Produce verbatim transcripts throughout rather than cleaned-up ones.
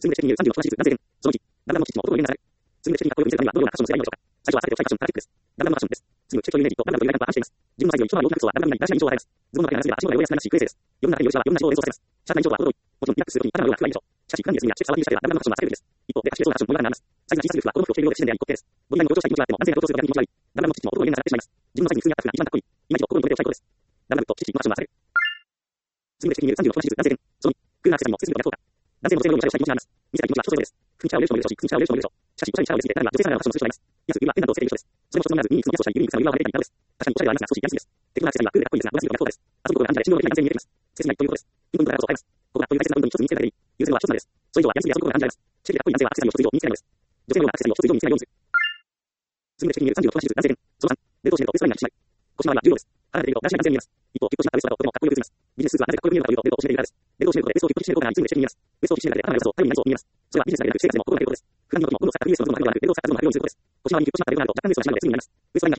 次の指摘によるさんじゅうの小指数男性そのいち、ランダムの基地の男の上になる。次の指摘に書くようにするためにはどのようなアクションをすればいいのでしょうか。最初は全てを最初のプラティックです。ランダムのアクションです。次の指摘というイメージとランダムという概念は反しています。自分のサイズより一回り大きな服装はランダムに大事な印象を与えます。ズボンの丈が長すぎれば足の裏を汚しならしいクエセです。よんなな点より下はいろんな印象を連想させます。シャツな印象は程よい。もちろんリラックスするときに肌の色が暗いでしょう。しかし、管理するには季節触りにしたらランダムのアクションは避けるべきです。一方で、足でそうなアクションもいろいろなアクションもあります。サイズが小さすぎる服は子供服を着ているようで不自然であり、一方です。ボディラインの強調したい気持ちがあっても男性が強調するだけ気持ち悪い。ランダムの基地も男の上になってしまいます。自分のサイズに普通に合った服が一番かっこいい。今一度心に留めておきたいことです。ランダムと基地のアクションは避ける。次の指摘によるさんじゅうの小指数男性そのに、クーラー施設にも接すると逆効果。男性の女性のようにしたい気持ちがあります。見せたい気持ちは人それぞれです。服にチャラを入れる人もいるでしょうし、服にチャラを入れる人もいるでしょう。しかし、おしゃれにチャラを入れすぎて誰が女性さらなるファッションをする人がいます。安く指はペンダントをつけている人です。それも一つのみならず、耳につまみをしたり、指につまみを入れたりなどです。確かにおしゃれはありますが、少しやりすぎです。テクノアクセサリーはクールでかっこいいですが、同じような逆効果です。遊ぶことが安全で信用できない男性に見えています。切ないということです。インドンドライブを使います。ここがという大切な部分に一つ見つけられる。優先は一つなのです。それ以上はやりすぎで遊ぶことが安全です。チェキでかっこいい男性はアクセサリーを一つ以上見つけないのです。女性のようなアクセサリーを一つ以上見つけないようにする。次の指摘によるさんじゅうの小指数男性そのさん、冷凍しているとウエストラインが引き締まる。腰回りは重要です。離れていると男子が男性に見えます。一方、キュッとしたウエストだととてもかっこよく映ります。ビジネススーツはなぜかっこよく見えるかというと、冷凍を締めているからです。冷凍を締めることでウエストをキュッと締める効果があり、すぐに指摘に見えます。ウエストを引き締めるだけで肌の良さと体の良さと見えます。それはビジネスだけでなく、生活でも心がけることです。普段の時も物を使った ピーエス の部分があるのではなく、冷凍を使ったズボンがあるようにすることです。腰回りにキュッと締まったレベルがあると若干ウエストが締まるので、すぐに見えます。ウエストラインが引き締まれば全体としてすぐに見えています。冷凍を締めているだけで中が心まで引き締まっているように見えるから不思議ですね。冷凍を締めているとお腹が引き締まっているように見えるらしいですね。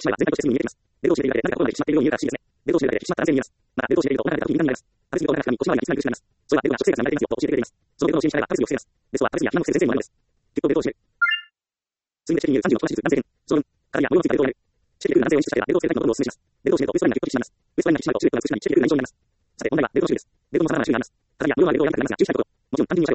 冷凍を締めているとお腹が引き締まっている時に見たいです。なので、冷凍を締めるとお腹が引き締まります。それはレベルが食生活に慣れていますよと教えてくれています。そのレベルの心理に従えば食事を防げます。レストは食事や避難の先生もあるのです。結局冷凍を締める。次の指摘によるさんじゅうの小指数男性その分、体や物について冷凍をやる。チェキできる男性を意識したら冷凍をすることをお勧めします。冷凍を締めるとウエストラインがキュッと引き締まります。ウエストラインが引き締まるとシルエットが美しくなり、チェキできる美しいな印象になります。さて、問題は冷凍の種類です。問題は冷凍の種類です。冷凍の様々な種類があります。体や物は冷凍をやらなくても安心したいこと。もちろん単純におしゃれを楽しみたい人は単純におしゃれを楽しみたい人は身につけたいでしょう。体や物には最初は体についていると、セットのウエストラインがあるのですが、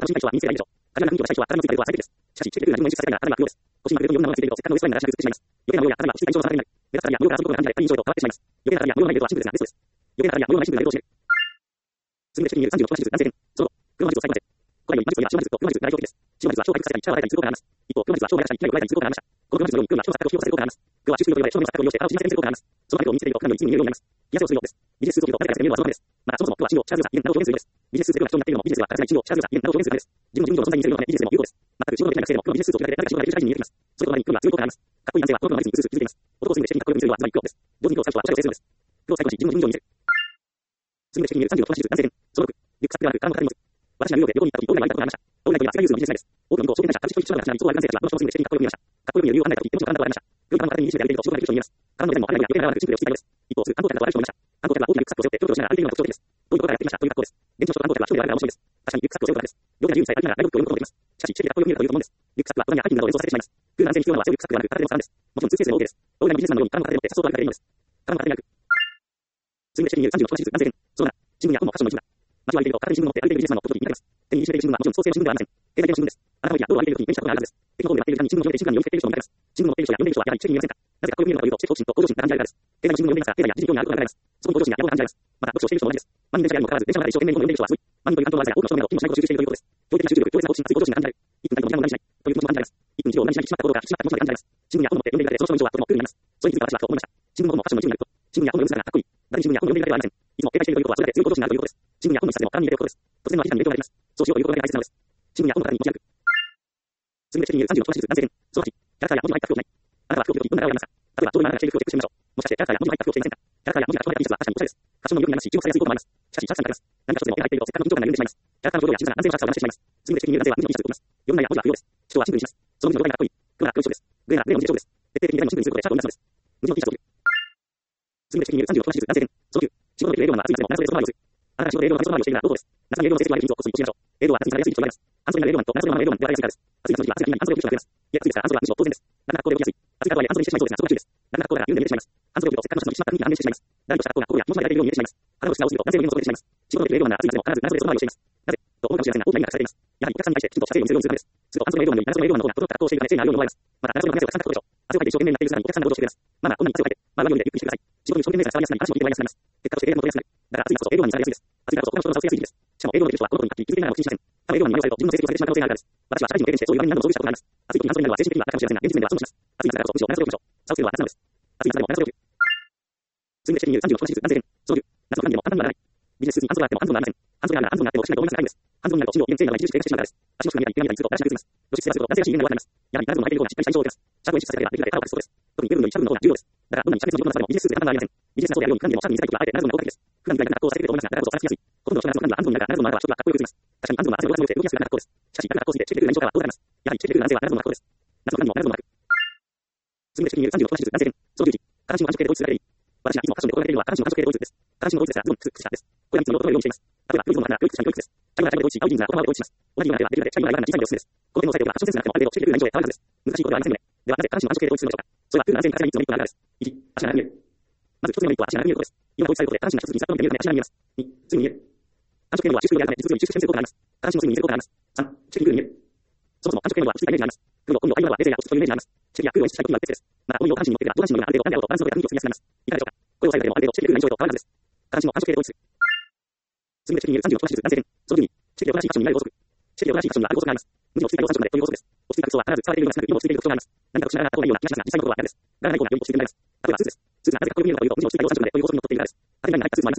ャイムラチャイムで追いし、青い人数が言葉をで追いします。同じようなでは、できるので、チャイムライバーな小さいおすすめです。この点を押さえておけば、ファッションセンスがあってもある程度、知識レベルの以上である程度、以上で変わらずです。難しいことではありませんので。では、なぜ彼氏の暗色系で追いするのでしょうか。それは、空欄線からみっつのメリットがあるからです。いち、足が長く見える。まず一つ目のメリットは足が長く見えることです。今、同一されることで、下半身が一つにさっと見えるので足が見えます。に、すぐに見える。暗色系のは収縮量があるので、実物より収縮線性効果があります。下半身もすぐに見せる効果があります。さん、チェキに見える。そもそも暗色系のは質的なイメージがあります。黒、紺色、灰色は冷静や落ち着くイメージがあります。チェキや黒を意識したいことには別です。また、紺色を下半身に乗っているが、上半身の上がある程度、男であろうとバランスの取りが筋肉をつきやすくなります。いかがでしょうか。声を抑えるだけでもある程度、チェキの印象と変わらずです。下半身も暗色系で追いする。次にチェキに見えるさんじゅうろくパーセント男性点。その順に、チェキでおとなしいファッションになる法則。チェキでおとなしいファッションにはある法則があります。無事落ち着いた要素までこういう法則です。落ち着いた服装は必ず使われているような少なく、今落ち着いている特徴があります。何かとしながらかっこいいような気がしますが、実際のことは逆です。柄がない方がより落ち着いているです。例えばスーツです。スーツがなぜかっこよく見えるかというと、無事落ち着いた要素までこういう法則にのっとっているからです。当たり前に入ったスーツもありますが、何がない方がより落ち着いているような気がします。仕事だけではありません。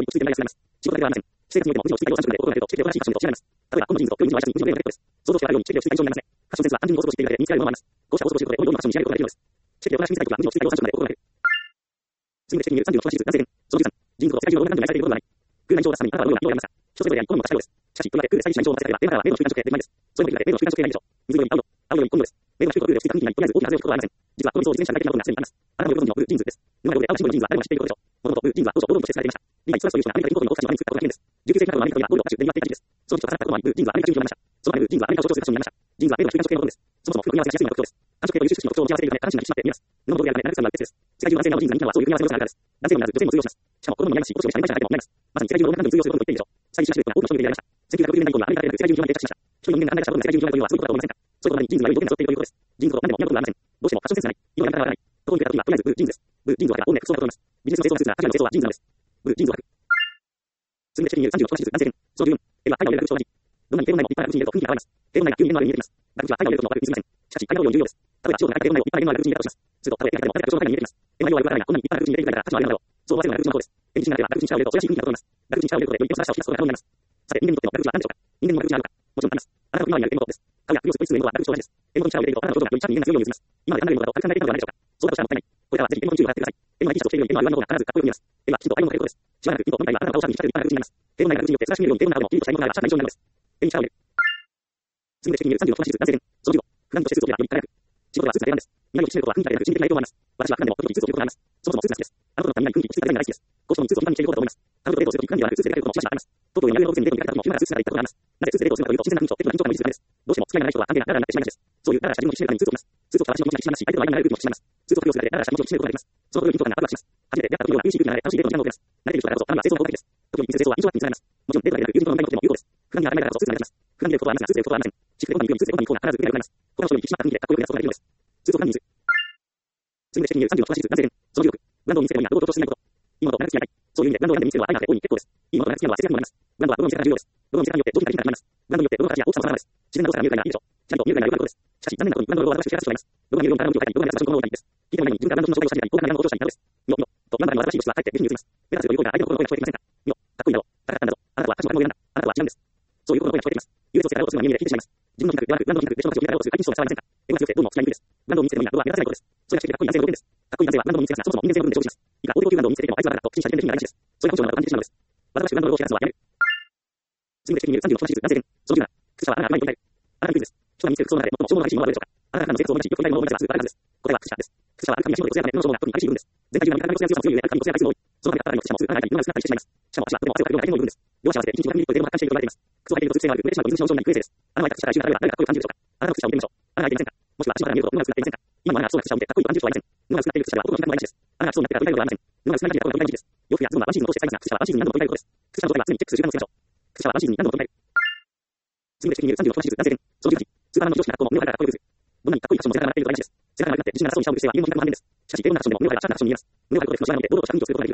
私生活においても無事落ち着いた要素があるので、チェキでおとなしいファッションになると、チェキでおとなしいファッションとしていられます。例えば、この人数を今日にじゅう割りしていると、チェキでおとなしいファッションに落ち着いた要素になります。ファッションセンスがあるというのは、単純に法則を知っているだけで身につかるものもあります。こうした法則を知ることで、どんどんファッションに仕上げることができるのです。チェキでおとなしく見せたいことは、無事落ち着いた要素ファッションまで心がける。次にチェキに見えるさんじゅうろくパーセント男性点。そのじゅうさん、ジーンズを世界中のどんな感情に愛されていることがない。グーな印象を出すために、あなたはどのような色を選びますか。人それぞれや好みも確かようです。しかし、とりわけグーでスタイリッシュな印象を出せれば、例のカラーは例の中間色系でうまいです。それもできるだけ例の中間色系がいいでしょう。水色に青色、青色に紺色です。例の中間色で好きな雰囲気がない、とりあえず大きな外れを引くことはありません。実はこの理想を実現した具体的なことがすでにあります。あなたもよくご存知のブルージーンズです。沼色で青がシンボルのジーンズは誰もが知っていることでしょう。もともとブルージーンズは当初、ボロンとして使われていました。リーバイ・ストラスという人がアメリカ人コートのオフィシャルの他に作ったことが原因です。じゅうきゅう世紀などのアメリカではゴールドを歌手で祝っていた時期です。その人が放ったこともあり、ブルージーンズはアメリカ中心となりました。そのためブルージーンズはアメリカを象徴するファッションになりました。ジーンズは例の中間色系のことです。そもそも服を組み合わせやすいのが特徴です。単色系という収縮の特徴を持ち合わせているため、下半身が引き締まって見えます。布のボロであるため、長くさんは別です。世界中の男性などジーンズが人気なのはそういう組み合わせの良さがあるからです。男性のみならず女性も通用します。しかも、子供も似合いますし、今年もシャリバイシャな相手も似合います。まさに世界中の女性などに通用することと言っていいでしょう。スタイリッシュなシルエットが多くの人に出会いました。せんきゅうひゃくろくじゅうねんだい以降にはアメリカだけでなく世界中に広まり定着しました。一人の人間が考えたことが世界中に広まるというのはすごいことだと思いませんか。そういうことにジーンズが良い条件が揃っているということです。ジーンズを何でも似合うことがありません。どうしてもファッションセンスがない。色がなかなか合わない。どこに出た時はとりあえずブルージーンズです。ブルージーンズを履けば大目服装だと思います。ビジネスの清掃なスーツがアジアの清掃はジーンズなんです。ブルージーンズを履く。次にチェキに見えるさんじゅうろくパーセント男性点。そのじゅうよん、絵はタイヤを入れる服装は同じ。どんなにテーブル内もいっぱいある口に入れると雰囲気が変わります。テーブル内が急に目のあるように見えてきます。額縁はタイヤを入れると全く映りません。しかし、タイヤの量重要です。例えば、中国の中でテーブル内をいっぱい目のある口に入れたとします。すると、たとえ手だけでも誰か後ろのタイヤに見えてきます。絵の内容はよくわからないが、こんなにいっぱいある口に入れているから、価値はあるのだろう。そう思わせるのが額縁の方です。絵に自信があれば、額縁に力を入れると、それは新品だと思います。額縁に力を入れることで、より良さしたを引き出すことが可能になります。さて、人間にとっての額縁は何でしょうか。人間にも額縁があるのか。もちろんあります。あなたの今にある絵のことです。顔や首をすっぽり包む絵のは額縁と同じです。絵のに力を入れていると、あなたの表情がよりチャーミングな強いように映ります。今まであなたの絵のことを軽く考えていたのではないでしょうか。そうだとしたらもったいない。これからはぜひ絵のに注意を払ってください。絵のない T シャツを着ているより、絵のあるの方が必ずかっこよく見えます。絵はきちんと愛ののことです。しばらくピンと本体があなたの顔をシャーミングにしたく立派な額縁になります。テーブル内が額縁によって珍しく見えるようにテーブルのあるのをキリッとしたいものがあれば、シャープな印象になるのです。絵に力を入れる。次にチェキに見えるさんじゅうろくパーセント男性点。そのじゅうご、普段としてスーツを着ればより輝く。仕事はスーツが定番です。何を着ていることは雰囲気が出なく、心理的な影響もあります。私は普段でも時々スーツを着ることがあります。そもそもスーツが好きです。あのことの何々雰囲気落ち着いたデザインが大好きです。こうしてもスーツを普段に着ていることだと思います。タオルとデートをするとき、普段ではなくスーツで出かけることもしばしばあります。東京や上野動物園にデートに出かけた時も急ならスーツ姿で行ったことがあります。なぜスーツでデートをするかというと、新鮮な雰囲気と適度な緊張感のいいスーツがです。どうしても付き合いがない人は安定なララーになってしまいがちです。そういうララーした自分を引き締めるためにスーツを着ます。スーツを着た私の気持ちが引き締まりますし、相手の間になる空気も引き締まります。スーツを着用するだけでララーした気持ちを引き締めることができます。そのことで緊張感がワクワクします。初めて出会った時のような嬉しい空気が流れ、楽しいデートの時間を受けます。慣れている人だからこそ、あなたは清掃の効果的です。時に水清掃は印象悪く見せられます。もちろんデートだけでなく、友人との問題にとっても有効です。普段には当たり前だからこそスーツが目立ちます。普段に出ることはありますが、スーツで出ることはありません。私服でご飯に行くようにスーツでご飯に行く方が必ず運が良くなります。他の人より引き締まった雰囲気でかっこよく出すことができるのです。スーツを普段に着る。次にチェキに見えるさんじゅうろくパーセント男性点。そのじゅうろく、ブランドを見せるのにはどう強調していないこと。今のと長く付き合いたい。そういう意味で、ブランドを選んで見せるのは愛があって大いに結構です。いいものと長く付き合うのは節約にもなります。ブランドは物の見せ方が重要です。物の見せ方によって上品な品が決まります。ブランドによって物の形や大きさも様々です。自然な動作が見えるからいいでしょう。ちゃんと見えるから良くなることです。しかし、残念なことにブランドのロゴは私たちが出してしまいます。ロゴが見えるように体の向きを変えたり、ロゴが目立つファッションの方がいいです。聞いてもないのに自分がブランドの紹介をしたり、高価なブランドを落としたりなどです。よ、よ、と、ブランドの新しい物質はかえって美人に映ります。目立つという声が相手の心の声が聞こえていませんか。よ、かっこいいだろう、高かったんだぞ、あなたは価値の高いものを選んだ、あなたは違うんです。そういう心の声が聞こえています。優越をつけたら落とすのは耳で聞いてしまいます。自分の品格ではなく、ブランドの品格で人の価値を見たら落とす解禁思想が伝わりませんか。絵が強くてどうも気がいいです。ブランドを見せるのにはロゴは目立たないことです。それがしてかっこいい男性の条件です。かっこいい男性はブランドを見せますが、そもそも人間性の部分で勝負します。いくら高等級ブランドを見せていてもあいつはだからと不審者で品が大事です。それが本性の中を感じてしまうのです。私はブランドのロゴを知らずはやめる。次にチェキに見えるさんじゅうろくパーセント男性点。そのじゅうなな、靴下はあなたが前に置いている。あなたにクイズです。人が見せる服装の中で最も衝動が激しいものはどれでしょうか。あなたが普段の生活を思い出し、よく着たいものを思い出せばすぐ分かるはずです。答えは靴下です。靴下はある髪や足元で艶やかで、この衝動が特に激しい部分です。全体中には見た目の艶強さも強い上で、ある髪の艶が多い。そのため体にも靴下もすぐ体に色が薄くなったりしてしまいます。しかも足はとても汗をかくような相手の部分です。両足合わせていちにちごひゃくミリリットルでも発汗していると言われています。靴を履いていると通気性のある、濡れてしまうと水の症状になり不衛生です。あなたが靴下から中から誰がかっこよく感じるでしょうか。あなたの靴下を見てみましょう。あなたが履いていませんか。もしくは足元から見ると布が薄くなっていませんか。今のあなたがそうな靴下を見てかっこいいと感じる人はいません。布が薄くなっている靴下では男の品格の大事です。あなたがそうなってから取りたいことはありません。布が薄くなっていると取りたい時期です。洋服やズボンはワンシーズンを通して使いますが、靴下はワンシーズンに何度も取りたいことです。靴下の状態は常にチェックする時間をつけましょう。靴下はワンシーズンに何度も取りたい。次にチェキに見えるさんじゅうろくパーセント男性点。そのじゅうはち、スーパーマンの女子が学校も目を変えたらかっこよく映る。どんなにかっこいいファッションも背中が上がっていると大事です。背中が上がって自信がなさそうにしたを見る姿勢は人間の品格の反面です。しかし、英語のファッションでも目を変えたらシャープなファッションに見えます。目を変えることでその内側において堂々とした雰囲気を作ることができるからです。服装ももちろん大切です。服装ももちろん大切ですが、それ以上に大切なのは目を変えることです。しかし、それ以上に大切なのは目を変えることです。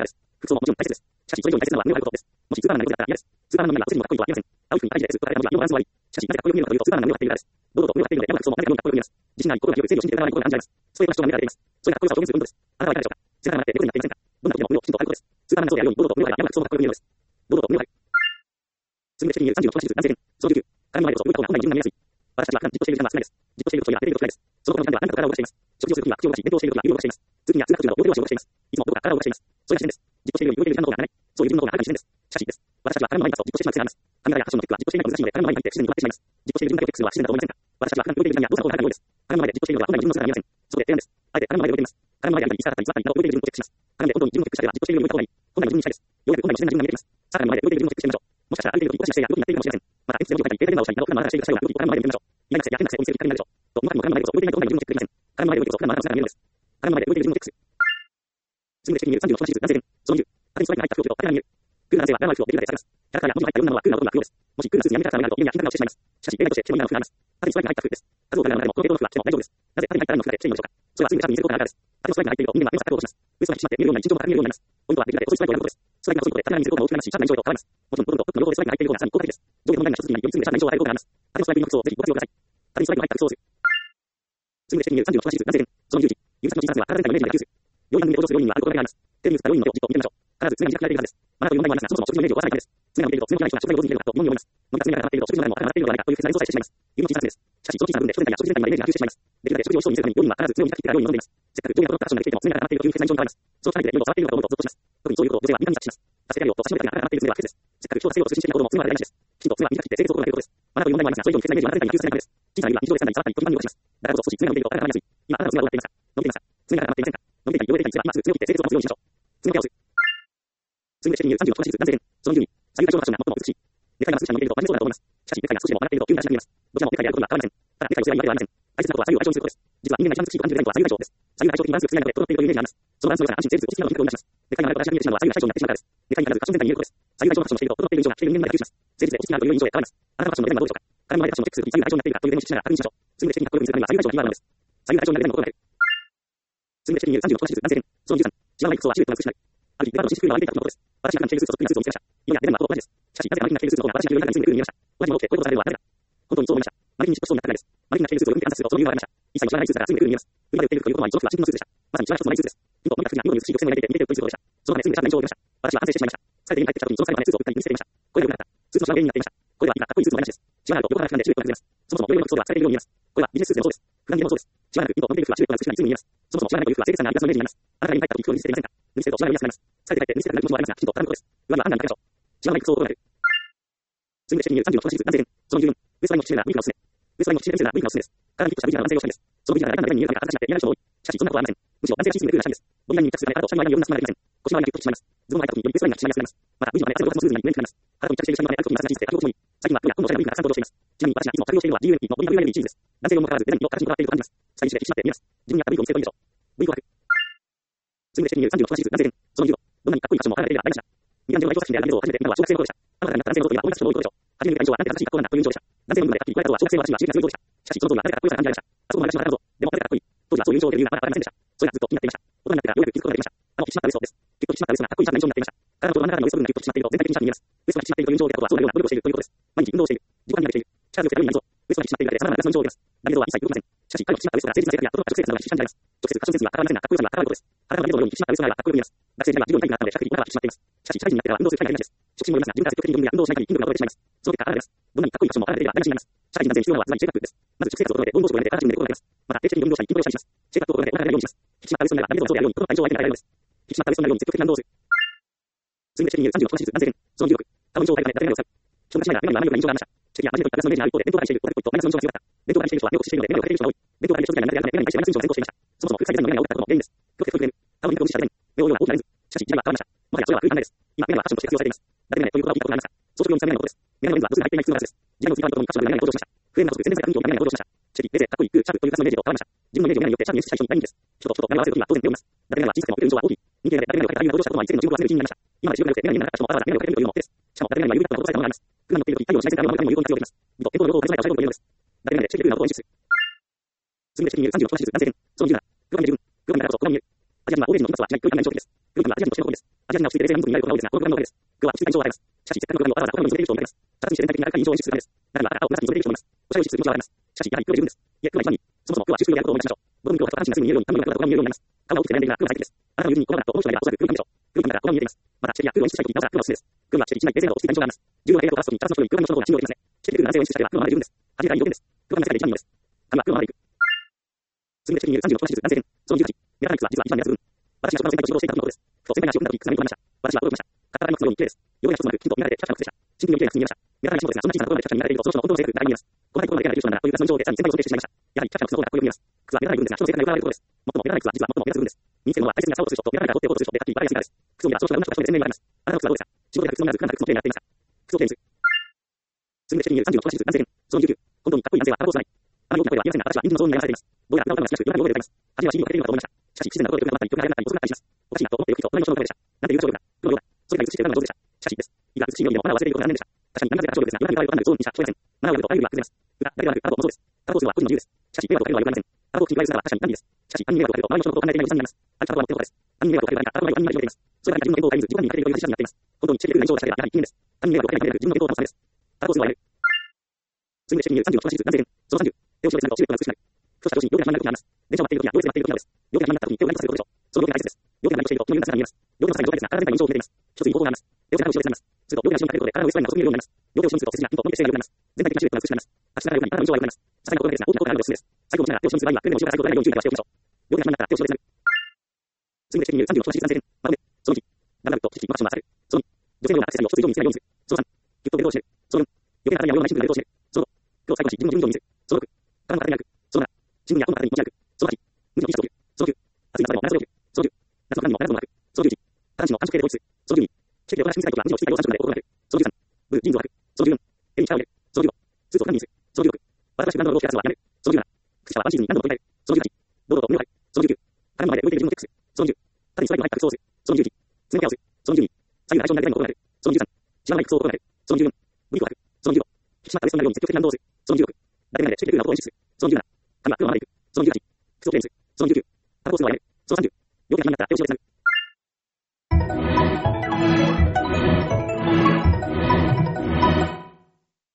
スーパーマンの目を変えたら嫌です。スーパーマンの目は個人のかっこいいとは言いません。青い服に大事です。服を変えたのには色のバランスも悪い。しかし、なぜかっこよく見えるかというと、スーパーマンの目を変えているからです。堂々と目を変えているので、山が服装も誰かかっこよく見えます。自信があり、心が広い、正義を信じている側に心が感じられます。そういうファッションが目が出ています。それがかっこよさを表現することです。あなたはいかがでしょうか。背中が上がって猫になっていませんか。どんな時でも目をきちんと変えることです。スーパーマンのそうであるように、堂々と目を変えたら山が服装もかっこよく見えるのです。堂々と目を変える。次にチェキに見えるさんじゅうろくパーセント男性点。そのじゅうきゅう、体の前でこそ動いた方が本来自分が見えやすい。私たちは普段じっとしている時間は少ないです。じっとしていることには出ていることがないです。その頃の時間では何かと体を動かしています。食事をするときは口を動かし、弁当をしているときは指を動かしています。通勤や通学中など両手足を動かしています。いつもどこか体を動かしています。それが自然です。じっとしているように動いている時間の方が長い。そういう自分の方があるかもしれないです。しかしいいです。私たちは体の前に立つとじっとしてしまう癖があります。髪型やファッションのチェックはじっとしていないと難しいので、体の前に入って自然に動かってしまいます。じっとしている自分だけをチェックするのは不自然だと思いませんか。私たちは普段動いている時間には動作の方が長いのです。体の前でじっとしているのは本来自分の姿が見えません。そこで提案です。あえて体の前で動いています。体の前で歩いたり、椅子があったり、座ったりなど動いている自分をチェックします。体で本当に自分をチェックしたではじっとしているように動いた方がいい。本来の自分に近いです。ようやく本来の自然な自分が見えています。さらに前で動いている自分をチェックしてみましょう。もしかしたら歩いている時に腰や背が良くなっているかもしれません。 まだしている社会は、動きを体の前で認めましょう。いやいや、変なせいを見せる光になるでしょう。と、僕はもう体の前で動いていないと同じ自分のチェックできません。体の前で動いていると、体の前で動いていると、体の前で動いているです。体の前で動いている自分のチェックする。次のチェックにさんじゅうの小指数、男性そのにじゅう。縦にストライクが入った表記を彼らに見る。クーラー男性は体の前をできるでされます。キャラクターや文字が入ったようなのはクーラーを取る落語です。もしクーラー数字にやめたらダメなると、家には金額をしてしまいます。しかし、例題として、手の今の服があります。縦にストライクが入った服です。数を考えるのでも、この程度の服は来ても大丈夫です。なぜ縦に入ったらの服がでしているのでしょうか。それはすぐにシャツに見せることがあるからです。縦のストライクが入っていると、人間は目を錯覚をします。ウエストが引き締まって見えるような一日常が見えるようになります。ポイントはできるだけ遅いストライクをやることです。ストライクが遅いことで、縦に見せることが大きくなりますし、シャツが印象へと変わります。もちろん、ボトルとフックの両方でストライクが入っていることがさらに効果的です。上下問題な一つによりすぐにシャツの印象を変えることがあります。縦のストライクの靴をぜひご活用ください。縦にストライクが入った靴を押す。次のチェックにさんじゅうの小指数、男性そのにじゅう。指先の小ささは体全体のイメージが野球する。要因判定を上昇する要因にはあることがあります。テレビを使った要因のじっと見てみましょう。必ず常に短く開いているはずです。まだという問題もありますが、そもそも食事のイメージを壊さないためです。常に見ていると、常にない人が食材を上手に入れるかと疑問に思います。飲みが常に上がっていると、食事の前も上がっているのではないかという説が映像されてしまいます。指の小ささです。しかし、その小さな分で食全体や食事全体のイメージが普及してしまいます。できるだけ食事を美味しそうに見せるために、要因は必ず常に短く開いている要因を飲んでいます。せっかく上下のプロダクションができていても、常に上がっているという説が印象に変わります。その機会で喉を触っているのかと思うとゾッとします。特にそういうことを女性は敏感に察知します。助けたいよと差し伸べたりが上がっている常は不潔です。せっかく人を助けようと推進していることも常は大事です。きちんと常は短く切って清潔を行うことです。まだという問題もありますが、それ以上に説がイメージを新たに普及されないためです。小さな指は日常でさらに触ったり、飛び跳ねをします。だからこそ少し常が伸びていると体が伸びやすい。今、あなたの常がどうなっていますか？伸びていますか？常が上がっていませんか？伸びていたり、汚れていたりすれば、今すぐ常を切って清潔を保つようにしましょう。常をケアをする。次のチェックにさんじゅうの小指数、男性そのにじゅうに。左右対称のファッションが最も美しい。ネクタイが美しいのを見ていると真面目そうだと思います。しかし、ネクタイが少しでも上がっていると急に足が見えます。どちらもネクタイでやることには変わりません。ただ、ネクタイをすればいいわけではありません。大切なことは左右を対称にすることです。実は人間が一番美しいと感じることは左右対称です。左右対称的にバランスが強いので、整っているというイメージがあります。そのバランスの良さが安心、成立、落ち着きなどの結果を生み出します。ネクタイが長いと私が見えてしまうのは左右対称になってしまうからです。ネクタイに必ずファッション全体に見えることです。左右対称のファッションをしていると、整っている印象が整っている印象が来ている人間の中で普及します。成立で落ち着きなどという印象が得られます。あなたのファッションのレベルがどうでしょうか。体の前でファッションのチェックするという左右対称のイメージがあります。そもそもこれらのファッションのチェックするという左右対称のイメージがあります。 次で責任さんじゅうの小指数、男性編。そのじゅうきゅう。本当にかっこいい男性はタバコを吸わない。あまり大きな声は言いませんが、私は人数の増に悩まされています。どうやら歌を我慢しなく、余談を覚えています。初めは シーディー をかけているのかと思いました。しかし、不自然なことで曲が終わったり、曲が早くなったり、遅くなったりします。おかしいなと思ってよく聞くと、隣の人の声でした。なんていう歌唱力だ。プロのようだ。それが美しくて歌うのが上手でした。しかし、です。いいが美しいようにでもマナーを忘れていることが残念でした。確かに何が歌唱力ですが、余談に歌うことは無造にしか聞こえません。マナーをやるとあゆるは崩れます。歌、誰ではなく、タバコもそうです。タバコを吸うのは個人の自由です。しかし、迷惑をかけるのは良くありません。タバコを口に加える姿は確かに何です。しかし、何に迷惑をかけると、周りの人のことを考えていないおじさんになります。あるタバコは持っていることです。何に迷惑をかける何か、タバコは何に迷惑をかけています。それが何か自分の言動を変えず、自己管理にかけているという話になっています。本当に奇跡的な印象を出したければ、やはり人間です。何に迷惑をかけないという自分の言動を保つためです。タバコを吸うのはやめる。次で責任さんじゅうの小指数、男性編。そのさんじゅう。手を広げてなると、視力が美しくなる。ふとした上司に病気が始まる時があります。電車を待っている時や、用意で待っている時などです。病気が始まった時に手を何とすることでしょう。その病気が大切です。病気が何としていると、気の緩さが見えます。病気の際の状態ですが、体全体の印象を決めています。一ついい方法があります。手を背中後ろでつなぎます。すると、病気が後ろにかけることで、体の上側に遅く見えるようになります。両手を後ろにすると、背筋がピンと伸びて姿勢が良くなります。全体的な視力が美しくなります。立ちながらよくなり、体の印象が良くなります。些細なことだけですが、大きな効果があるのでおすすめです。最後を持ちながら手を後ろにする場合には、ペンの後ろから最後取らないように注意しておきましょう。病気が始まったら手を後ろでつなぐ。次で責任さんじゅうの小指数、男性編。まとめ。そのいち。だんだんと、引き引き、マッシュマーサル。そのに。女性のようなアクセサリーを一つ以上に見せないようにする。そのさん。ギュッとベルトを締める。そのよん。余計な体やような内心部でベルトを締める。そのご。今日最後に自分の順位を見せる。そのろく。体の肩に歩く。そのなな。新聞や本の肩に持ち歩く。そのはち。無理の T シャツを着る。そのきゅう。暑い夏でも長袖を着る。そのじゅう。夏の間にも長ズボンを履く。そのじゅういち。男子の感触系で放置する。そのじゅうに。奇跡をこなし見せたいときは無地をしていたりをさん色まで心がける。そのじゅうさん。ブルージーンズを履く。そのじゅうよん。手に力を入れる。そのじゅうご。スーツを何にする。そのじゅうろく。バラバラしてブランドのロゴを着たやつはやめる。そのじゅうなな。靴下はワンシーズンに何度も取り替える。そのじゅうはち。堂々と胸を張る。そのじゅうきゅう。体の前で動いている自分をチェックする。そのじゅう。縦にストライクの入った服装をする。そのじゅういち。爪のケアをする。そのじゅうに。左右の対象になるぐらいの心がける。そのじゅうさん。知らない服装を心がける。そのじゅうよん。ブリコを履く。そのじゅうご。引き締まったウエストになるように積極的な運動をする。そのじゅうろく。誰でもで刺激できるようなことを意識する。そのじゅうなな。髪は黒のままでいく。そのじゅうはち。服をきれいにする。そのじゅうきゅう。